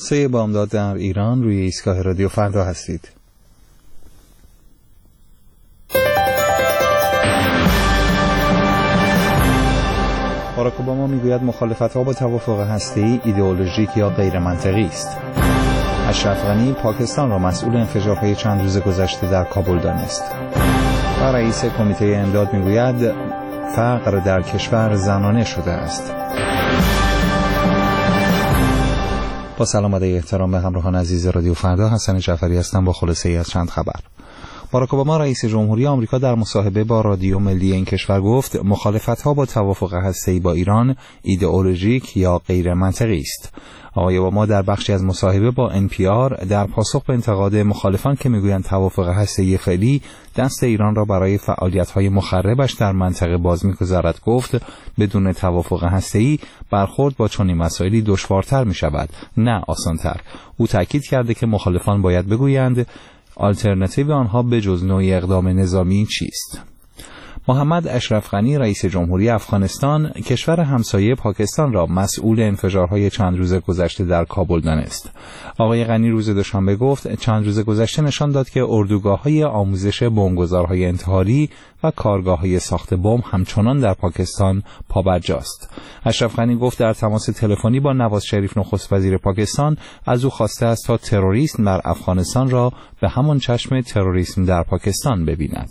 3 بامداد در ایران، روی ایستگاه رادیو فردا هستید. باراک اوباما میگوید مخالفت‌ها با توافق هسته‌ای ایدئولوژیک یا غیر منطقی است. اشرف غنی پاکستان را مسئول انفجارهای چند روز گذشته در کابل دانست. و رئیس کمیته امداد میگوید فقر در کشور زنانه شده است. با سلام و احترام به همراهان عزیز رادیو فردا، حسن جعفری هستم با خلاصه‌ای از چند خبر. باراک اوباما رئیس جمهوری آمریکا در مصاحبه با رادیو ملی این کشور گفت مخالفت‌ها با توافق هسته‌ای با ایران ایدئولوژیک یا غیر منطقی است. آقای اوباما در بخشی از مصاحبه با NPR در پاسخ به انتقاد مخالفان که میگویند توافق هسته‌ای فعلی دست ایران را برای فعالیت‌های مخربش در منطقه باز می‌گذارد گفت بدون توافق هسته‌ای برخورد با چنین مسائلی دشوارتر می‌شود نه آسان‌تر. او تاکید کرده که مخالفان باید بگویند آلترناتیو آنها به جز نوعی اقدام نظامی چیست؟ محمد اشرف غنی رئیس جمهوری افغانستان کشور همسایه پاکستان را مسئول انفجارهای چند روز گذشته در کابل دانست. آقای غنی روز دوشنبه گفت چند روز گذشته نشان داد که اردوگاه‌های آموزش بمبگذارهای انتحاری و کارگاه‌های ساخت بمب همچنان در پاکستان پابرجاست. اشرف غنی گفت در تماس تلفنی با نواز شریف نخست وزیر پاکستان از او خواسته است تا تروریسم در افغانستان را به همان چشم تروریسم در پاکستان ببیند.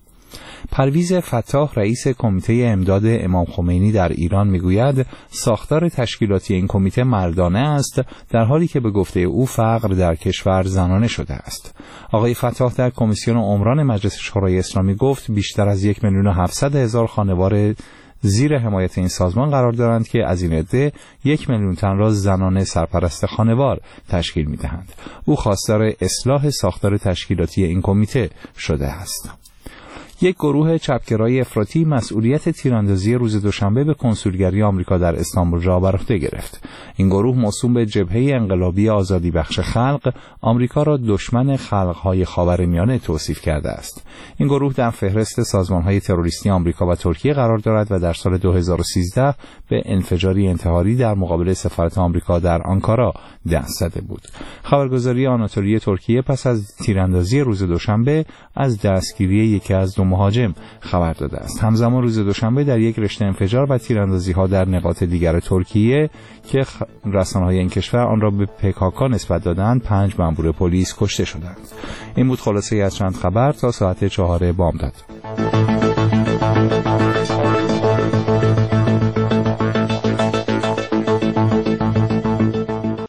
پرویز فتاح رئیس کمیته امداد امام خمینی در ایران میگوید ساختار تشکیلاتی این کمیته مردانه است در حالی که به گفته او فقر در کشور زنانه شده است. آقای فتاح در کمیسیون عمران مجلس شورای اسلامی گفت بیشتر از 1,700,000 خانوار زیر حمایت این سازمان قرار دارند که از این عده 1,000,000 تن را زنانه سرپرست خانوار تشکیل می‌دهند. او خواستار اصلاح ساختار تشکیلاتی این کمیته شده است. یک گروه چپگرای افراطی مسئولیت تیراندازی روز دوشنبه به کنسولگری آمریکا در استانبول را بر عهده گرفت. این گروه موسوم به جبهه انقلابی آزادی بخش خلق آمریکا را دشمن خلق‌های خاورمیانه توصیف کرده است. این گروه در فهرست سازمان‌های تروریستی آمریکا و ترکیه قرار دارد و در سال 2013 به انفجاری انتحاری در مقابل سفارت آمریکا در آنکارا دست زده بود. خبرگزاری آناتولی ترکیه پس از تیراندازی روز دوشنبه از دستگیری یکی از دو مهاجم خبر داده است. همزمان روز دوشنبه در یک رشته انفجار و تیراندازی‌ها در نقاط دیگر ترکیه که رسانه‌های این کشور آن را به PKK نسبت دادند 5 مأمور پلیس کشته شدند. این بود خلاصه‌ای از چند خبر تا ساعت 4 بامداد.